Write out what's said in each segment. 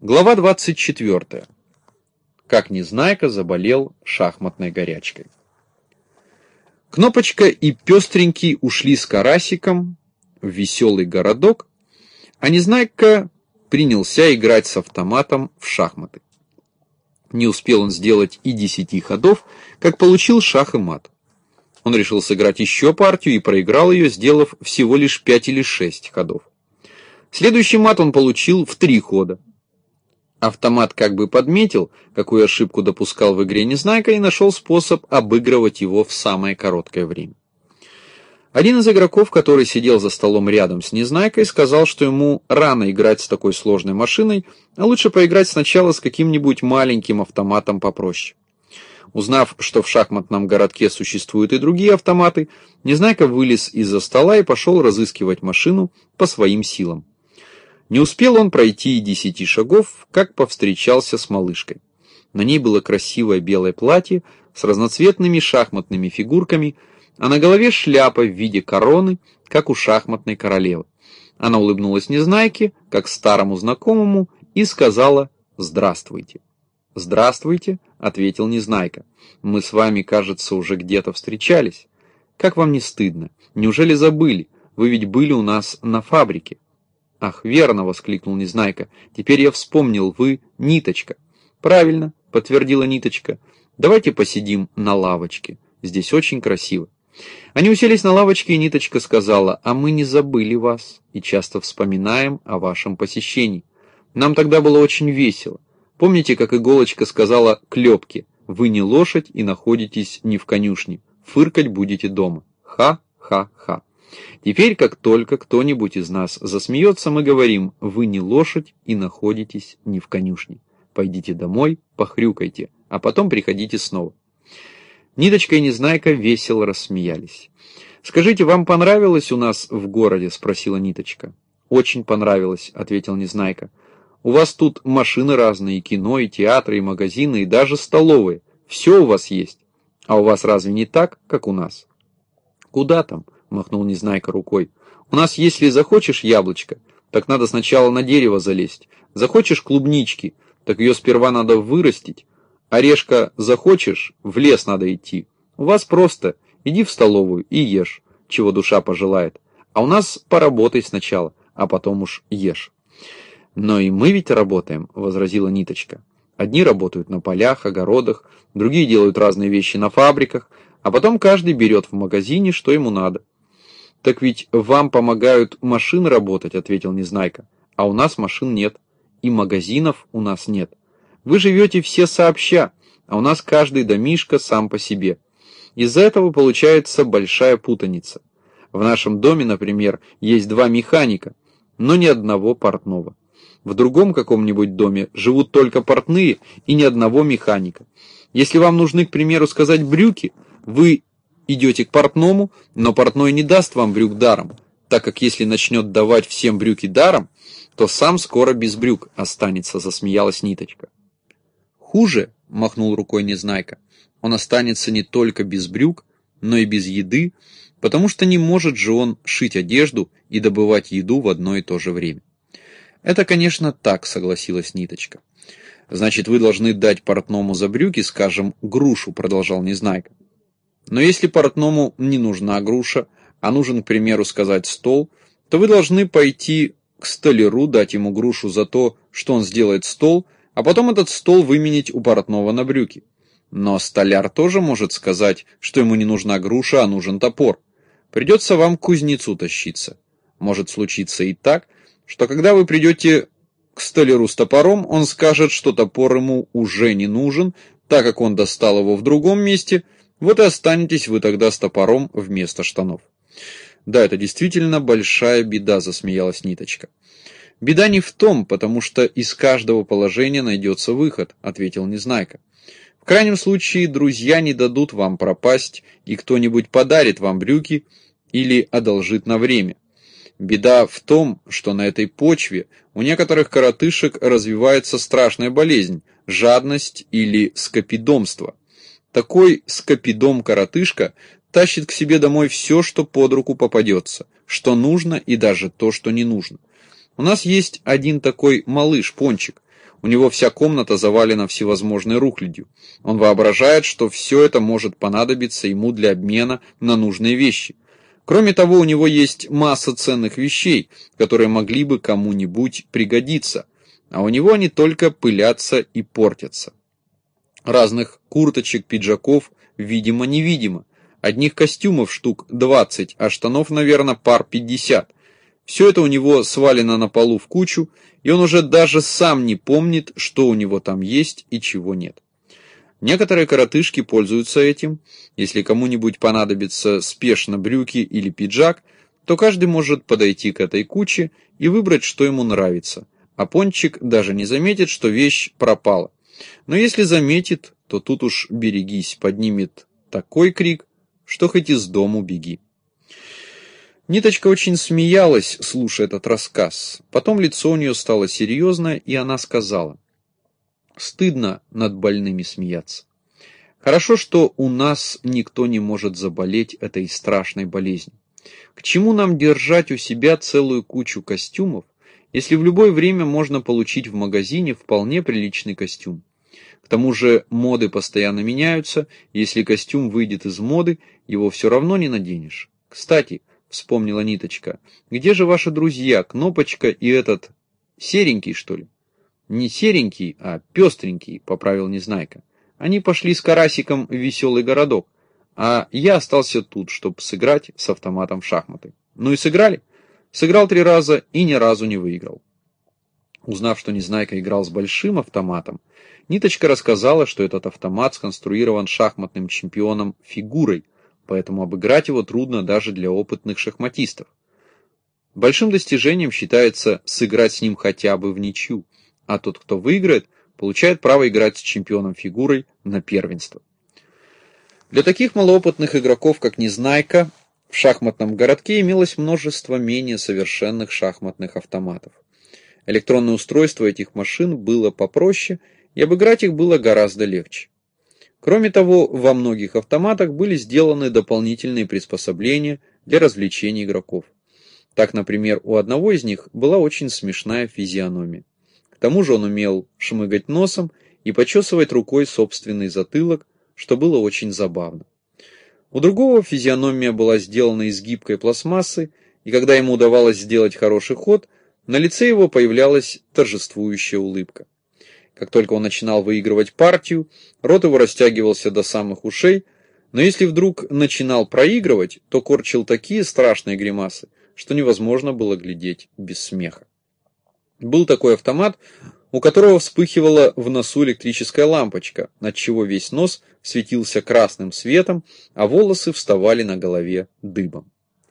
Глава 24. Как Незнайка заболел шахматной горячкой. Кнопочка и Пестренький ушли с Карасиком в веселый городок, а Незнайка принялся играть с автоматом в шахматы. Не успел он сделать и 10 ходов, как получил шах и мат. Он решил сыграть еще партию и проиграл ее, сделав всего лишь 5 или 6 ходов. Следующий мат он получил в 3 хода. Автомат как бы подметил, какую ошибку допускал в игре Незнайка, и нашел способ обыгрывать его в самое короткое время. Один из игроков, который сидел за столом рядом с Незнайкой, сказал, что ему рано играть с такой сложной машиной, а лучше поиграть сначала с каким-нибудь маленьким автоматом попроще. Узнав, что в шахматном городке существуют и другие автоматы, Незнайка вылез из-за стола и пошел разыскивать машину по своим силам. Не успел он пройти и 10 шагов, как повстречался с малышкой. На ней было красивое белое платье с разноцветными шахматными фигурками, а на голове шляпа в виде короны, как у шахматной королевы. Она улыбнулась Незнайке, как старому знакомому, и сказала «Здравствуйте». «Здравствуйте», — ответил Незнайка. «Мы с вами, кажется, уже где-то встречались. Как вам не стыдно? Неужели забыли? Вы ведь были у нас на фабрике». «Ах, верно!» — воскликнул Незнайка. «Теперь я вспомнил, вы Ниточка». «Правильно», — подтвердила Ниточка. «Давайте посидим на лавочке. Здесь очень красиво». Они уселись на лавочке, и Ниточка сказала: «А мы не забыли вас и часто вспоминаем о вашем посещении. Нам тогда было очень весело. Помните, как Иголочка сказала Клепке: вы не лошадь и находитесь не в конюшне. Фыркать будете дома. Ха-ха-ха». Теперь, как только кто-нибудь из нас засмеется, мы говорим: вы не лошадь и находитесь не в конюшне. Пойдите домой, похрюкайте, а потом приходите снова. Ниточка и Незнайка весело рассмеялись. «Скажите, вам понравилось у нас в городе?» — спросила Ниточка. «Очень понравилось», — ответил Незнайка. «У вас тут машины разные, и кино, и театры, и магазины, и даже столовые. Все у вас есть. А у вас разве не так, как у нас?» «Куда там?» — махнул Незнайка рукой. «У нас, если захочешь яблочко, так надо сначала на дерево залезть. Захочешь клубнички, так ее сперва надо вырастить. Орешка захочешь, в лес надо идти. У вас просто иди в столовую и ешь, чего душа пожелает. А у нас поработай сначала, а потом уж ешь». «Но и мы ведь работаем», — возразила Ниточка. «Одни работают на полях, огородах, другие делают разные вещи на фабриках, а потом каждый берет в магазине, что ему надо». «Так ведь вам помогают машины работать», — ответил Незнайка. «А у нас машин нет, и магазинов у нас нет. Вы живете все сообща, а у нас каждый домишко сам по себе. Из-за этого получается большая путаница. В нашем доме, например, есть 2 механика, но ни одного портного. В другом каком-нибудь доме живут только портные и ни одного механика. Если вам нужны, к примеру, сказать брюки, вы идете к портному, но портной не даст вам брюк даром, так как если начнет давать всем брюки даром, то сам скоро без брюк останется», — засмеялась Ниточка. «Хуже», — махнул рукой Незнайка, — «он останется не только без брюк, но и без еды, потому что не может же он шить одежду и добывать еду в одно и то же время». «Это, конечно, так», — согласилась Ниточка. «Значит, вы должны дать портному за брюки, скажем, грушу», — продолжал Незнайка. «Но если портному не нужна груша, а нужен, к примеру, сказать стол, то вы должны пойти к столяру, дать ему грушу за то, что он сделает стол, а потом этот стол выменить у портного на брюки. Но столяр тоже может сказать, что ему не нужна груша, а нужен топор. Придется вам к кузнецу тащиться. Может случиться и так, что когда вы придете к столяру с топором, он скажет, что топор ему уже не нужен, так как он достал его в другом месте, вот и останетесь вы тогда с топором вместо штанов». «Да, это действительно большая беда», — засмеялась Ниточка. «Беда не в том, потому что из каждого положения найдется выход», — ответил Незнайка. «В крайнем случае друзья не дадут вам пропасть, и кто-нибудь подарит вам брюки или одолжит на время. Беда в том, что на этой почве у некоторых коротышек развивается страшная болезнь – жадность или скопидомство. Такой скопидом-коротышка тащит к себе домой все, что под руку попадется, что нужно и даже то, что не нужно. У нас есть один такой малыш, Пончик. У него вся комната завалена всевозможной рухлядью. Он воображает, что все это может понадобиться ему для обмена на нужные вещи. Кроме того, у него есть масса ценных вещей, которые могли бы кому-нибудь пригодиться, а у него они только пылятся и портятся. Разных курточек, пиджаков, видимо-невидимо. Одних костюмов штук 20, а штанов, наверное, пар 50. Все это у него свалено на полу в кучу, и он уже даже сам не помнит, что у него там есть и чего нет. Некоторые коротышки пользуются этим. Если кому-нибудь понадобится спешно брюки или пиджак, то каждый может подойти к этой куче и выбрать, что ему нравится. А пончик даже не заметит, что вещь пропала. Но если заметит, то тут уж берегись, поднимет такой крик, что хоть из дому беги. Ниточка очень смеялась, слушая этот рассказ. Потом лицо у нее стало серьезное, и она сказала: «Стыдно над больными смеяться. Хорошо, что у нас никто не может заболеть этой страшной болезнью. К чему нам держать у себя целую кучу костюмов, если в любое время можно получить в магазине вполне приличный костюм? К тому же моды постоянно меняются, и если костюм выйдет из моды, его все равно не наденешь. Кстати, вспомнила Ниточка, где же ваши друзья, Кнопочка и этот серенький, что ли?» «Не серенький, а пестренький», — поправил Незнайка. «Они пошли с Карасиком в веселый городок, а я остался тут, чтобы сыграть с автоматом в шахматы». «Ну и сыграли?» «Сыграл 3 раза и ни разу не выиграл». Узнав, что Незнайка играл с большим автоматом, Ниточка рассказала, что этот автомат сконструирован шахматным чемпионом Фигурой, поэтому обыграть его трудно даже для опытных шахматистов. Большим достижением считается сыграть с ним хотя бы в ничью, а тот, кто выиграет, получает право играть с чемпионом Фигурой на первенство. Для таких малоопытных игроков, как Незнайка, в шахматном городке имелось множество менее совершенных шахматных автоматов. Электронное устройство этих машин было попроще, и обыграть их было гораздо легче. Кроме того, во многих автоматах были сделаны дополнительные приспособления для развлечения игроков. Так, например, у одного из них была очень смешная физиономия. К тому же он умел шмыгать носом и почесывать рукой собственный затылок, что было очень забавно. У другого физиономия была сделана из гибкой пластмассы, и когда ему удавалось сделать хороший ход, на лице его появлялась торжествующая улыбка. Как только он начинал выигрывать партию, рот его растягивался до самых ушей, но если вдруг начинал проигрывать, то корчил такие страшные гримасы, что невозможно было глядеть без смеха. Был такой автомат, у которого вспыхивала в носу электрическая лампочка, отчего весь нос светился красным светом, а волосы вставали на голове дыбом.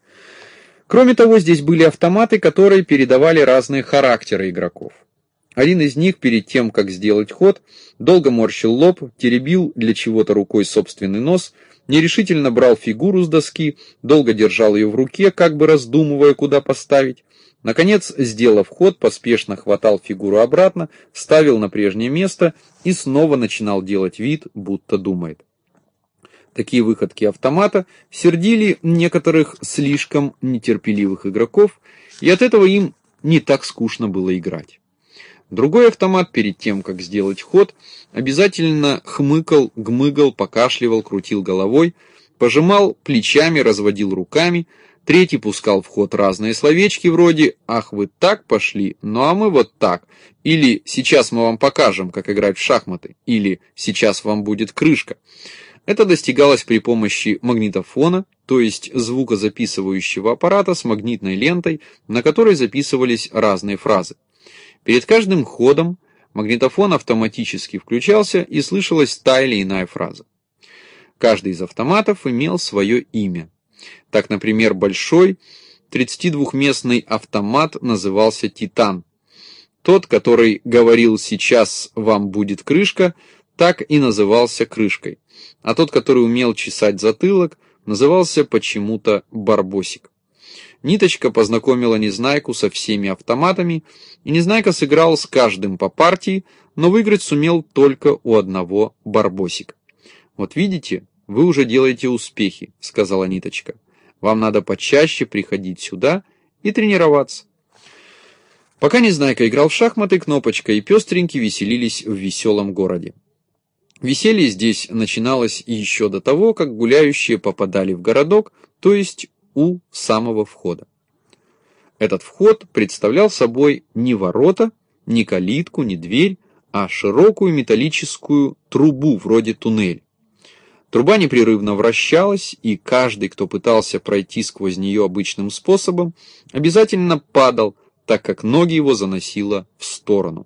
Кроме того, здесь были автоматы, которые передавали разные характеры игроков. Один из них, перед тем, как сделать ход, долго морщил лоб, теребил для чего-то рукой собственный нос, нерешительно брал фигуру с доски, долго держал ее в руке, как бы раздумывая, куда поставить. Наконец, сделав ход, поспешно хватал фигуру обратно, ставил на прежнее место и снова начинал делать вид, будто думает. Такие выходки автомата сердили некоторых слишком нетерпеливых игроков, и от этого им не так скучно было играть. Другой автомат, перед тем, как сделать ход, обязательно хмыкал, гмыгал, покашливал, крутил головой, пожимал плечами, разводил руками. Третий пускал в ход разные словечки вроде «Ах, вы так пошли, ну а мы вот так», или «Сейчас мы вам покажем, как играть в шахматы», или «Сейчас вам будет крышка». Это достигалось при помощи магнитофона, то есть звукозаписывающего аппарата с магнитной лентой, на которой записывались разные фразы. Перед каждым ходом магнитофон автоматически включался и слышалась та или иная фраза. Каждый из автоматов имел свое имя. Так, например, большой 32-местный автомат назывался «Титан». Тот, который говорил «сейчас вам будет крышка», так и назывался крышкой. А тот, который умел чесать затылок, назывался почему-то Барбосик. Ниточка познакомила Незнайку со всеми автоматами, и Незнайка сыграл с каждым по партии, но выиграть сумел только у одного Барбосика. «Вот видите, вы уже делаете успехи», — сказала Ниточка. «Вам надо почаще приходить сюда и тренироваться». Пока Незнайка играл в шахматы, Кнопочка и Пестренький веселились в веселом городе. Веселье здесь начиналось еще до того, как гуляющие попадали в городок, то есть у самого входа. Этот вход представлял собой не ворота, не калитку, не дверь, а широкую металлическую трубу вроде туннеля. Труба непрерывно вращалась, и каждый, кто пытался пройти сквозь нее обычным способом, обязательно падал, так как ноги его заносило в сторону.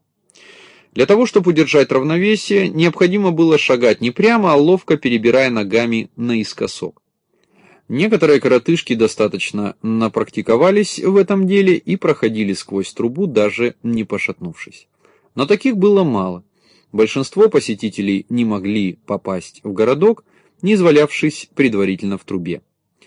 Для того, чтобы удержать равновесие, необходимо было шагать не прямо, а ловко перебирая ногами наискосок. Некоторые коротышки достаточно напрактиковались в этом деле и проходили сквозь трубу, даже не пошатнувшись. Но таких было мало. Большинство посетителей не могли попасть в городок, не извалявшись предварительно в трубе.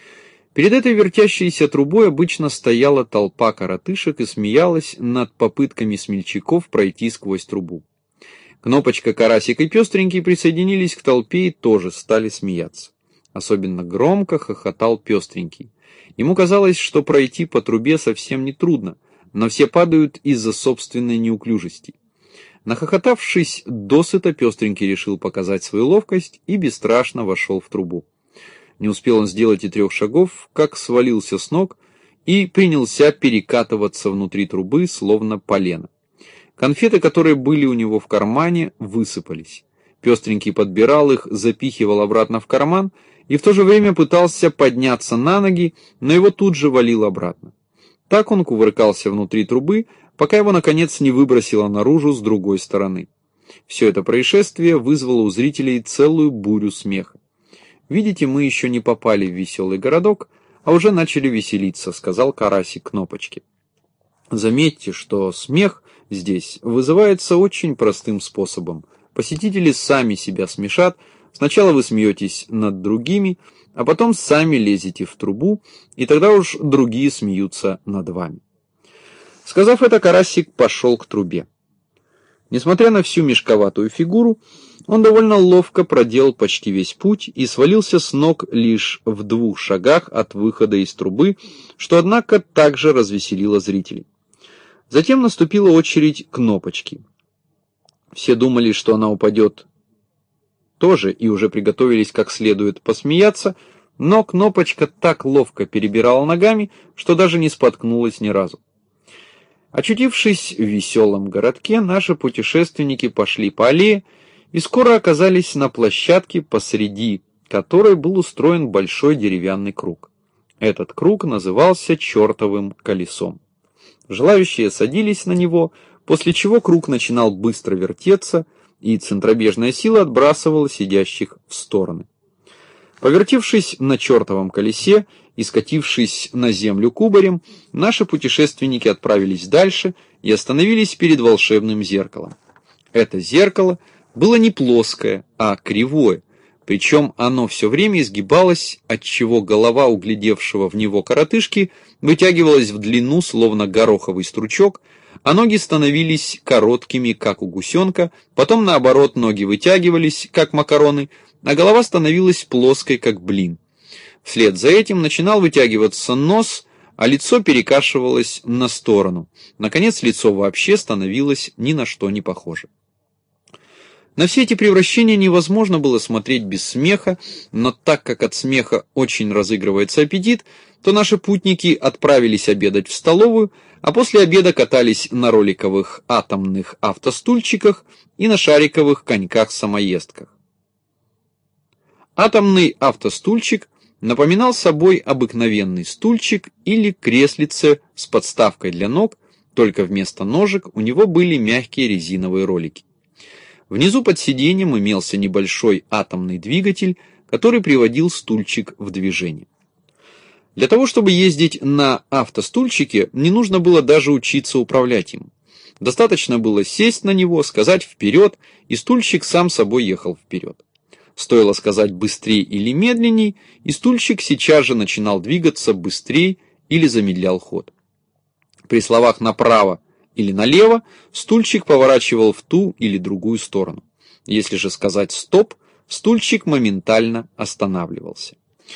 Перед этой вертящейся трубой обычно стояла толпа коротышек и смеялась над попытками смельчаков пройти сквозь трубу. Кнопочка, Карасик и Пестренький присоединились к толпе и тоже стали смеяться. Особенно громко хохотал Пестренький. Ему казалось, что пройти по трубе совсем не трудно, но все падают из-за собственной неуклюжести. Нахохотавшись досыта, Пестренький решил показать свою ловкость и бесстрашно вошел в трубу. Не успел он сделать и 3 шагов, как свалился с ног и принялся перекатываться внутри трубы, словно полено. Конфеты, которые были у него в кармане, высыпались. Пестренький подбирал их, запихивал обратно в карман и в то же время пытался подняться на ноги, но его тут же валило обратно. Так он кувыркался внутри трубы, пока его, наконец, не выбросило наружу с другой стороны. Все это происшествие вызвало у зрителей целую бурю смеха. «Видите, мы еще не попали в веселый городок, а уже начали веселиться», — сказал Карасик Кнопочке. Заметьте, что смех здесь вызывается очень простым способом. Посетители сами себя смешат, сначала вы смеетесь над другими, а потом сами лезете в трубу, и тогда уж другие смеются над вами. Сказав это, Карасик пошел к трубе. Несмотря на всю мешковатую фигуру, он довольно ловко проделал почти весь путь и свалился с ног лишь в 2 шагах от выхода из трубы, что, однако, также развеселило зрителей. Затем наступила очередь Кнопочки. Все думали, что она упадет тоже, и уже приготовились как следует посмеяться, но Кнопочка так ловко перебирала ногами, что даже не споткнулась ни разу. Очутившись в веселом городке, наши путешественники пошли по аллее и скоро оказались на площадке, посреди которой был устроен большой деревянный круг. Этот круг назывался чертовым колесом. Желающие садились на него, после чего круг начинал быстро вертеться, и центробежная сила отбрасывала сидящих в стороны. Повертевшись на чертовом колесе и скатившись на землю кубарем, наши путешественники отправились дальше и остановились перед волшебным зеркалом. Это зеркало было не плоское, а кривое, причем оно все время изгибалось, отчего голова углядевшего в него коротышки вытягивалась в длину, словно гороховый стручок, а ноги становились короткими, как у гусенка, потом наоборот ноги вытягивались, как макароны, а голова становилась плоской, как блин. Вслед за этим начинал вытягиваться нос, а лицо перекашивалось на сторону. Наконец, лицо вообще становилось ни на что не похоже. На все эти превращения невозможно было смотреть без смеха, но так как от смеха очень разыгрывается аппетит, то наши путники отправились обедать в столовую, а после обеда катались на роликовых атомных автостульчиках и на шариковых коньках-самоездках. Атомный автостульчик напоминал собой обыкновенный стульчик или креслице с подставкой для ног, только вместо ножек у него были мягкие резиновые ролики. Внизу под сиденьем имелся небольшой атомный двигатель, который приводил стульчик в движение. Для того, чтобы ездить на автостульчике, не нужно было даже учиться управлять им. Достаточно было сесть на него, сказать «вперед», и стульчик сам собой ехал вперед. Стоило сказать «быстрей» или «медленней», и стульчик сейчас же начинал двигаться быстрее или замедлял ход. При словах «направо» или налево, стульчик поворачивал в ту или другую сторону. Если же сказать «стоп», стульчик моментально останавливался.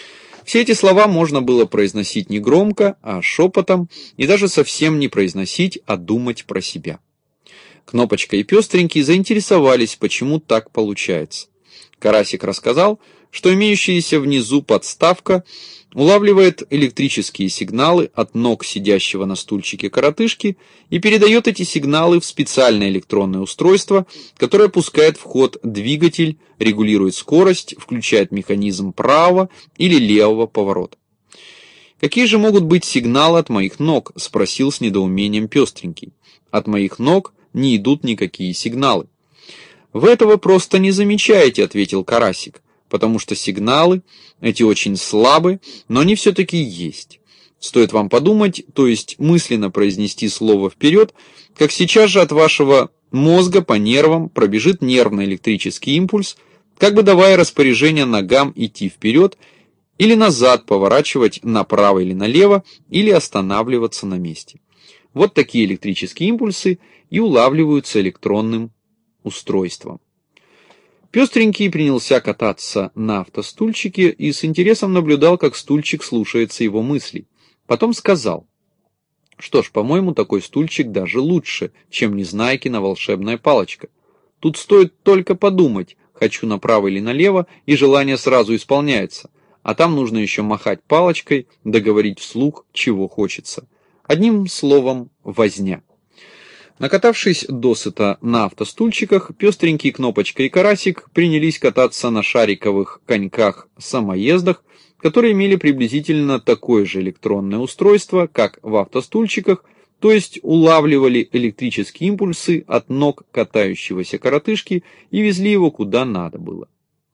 Все эти слова можно было произносить не громко, а шепотом, и даже совсем не произносить, а думать про себя. Кнопочка и Пестренький заинтересовались, почему так получается. Карасик рассказал, что имеющаяся внизу подставка улавливает электрические сигналы от ног сидящего на стульчике коротышки и передает эти сигналы в специальное электронное устройство, которое пускает в ход двигатель, регулирует скорость, включает механизм правого или левого поворота. «Какие же могут быть сигналы от моих ног?» – спросил с недоумением Пестренький. «От моих ног не идут никакие сигналы». «Вы этого просто не замечаете», — ответил Карасик, «потому что сигналы эти очень слабы, но они все-таки есть. Стоит вам подумать, то есть мысленно произнести слово вперед, как сейчас же от вашего мозга по нервам пробежит нервно-электрический импульс, как бы давая распоряжение ногам идти вперед или назад, поворачивать направо или налево, или останавливаться на месте. Вот такие электрические импульсы и улавливаются электронным устройством». Пестренький принялся кататься на автостульчике и с интересом наблюдал, как стульчик слушается его мыслей. Потом сказал: «Что ж, по-моему, такой стульчик даже лучше, чем Незнайкина волшебная палочка. Тут стоит только подумать, хочу направо или налево, и желание сразу исполняется, а там нужно еще махать палочкой, договорить вслух, чего хочется. Одним словом, возня». Накатавшись досыта на автостульчиках, Пестренький, Кнопочка и Карасик принялись кататься на шариковых коньках-самоездах, которые имели приблизительно такое же электронное устройство, как в автостульчиках, то есть улавливали электрические импульсы от ног катающегося коротышки и везли его куда надо было.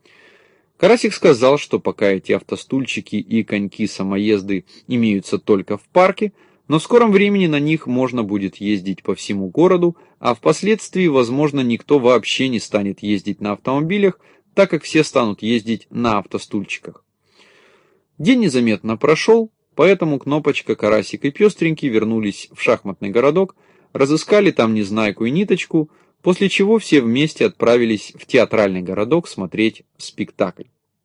Карасик сказал, что пока эти автостульчики и коньки-самоезды имеются только в парке, но в скором времени на них можно будет ездить по всему городу, а впоследствии, возможно, никто вообще не станет ездить на автомобилях, так как все станут ездить на автостульчиках. День незаметно прошел, поэтому Кнопочка, Карасик и Пестренький вернулись в шахматный городок, разыскали там Незнайку и Ниточку, после чего все вместе отправились в театральный городок смотреть спектакль.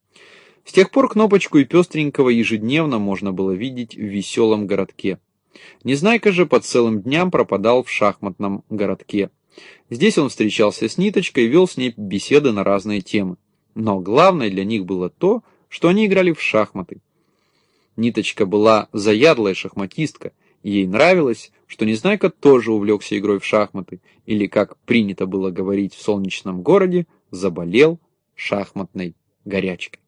С тех пор Кнопочку и Пестренького ежедневно можно было видеть в веселом городке. Незнайка же по целым дням пропадал в шахматном городке. Здесь он встречался с Ниточкой и вел с ней беседы на разные темы. Но главное для них было то, что они играли в шахматы. Ниточка была заядлая шахматистка, и ей нравилось, что Незнайка тоже увлекся игрой в шахматы, или, как принято было говорить в солнечном городе, заболел шахматной горячкой.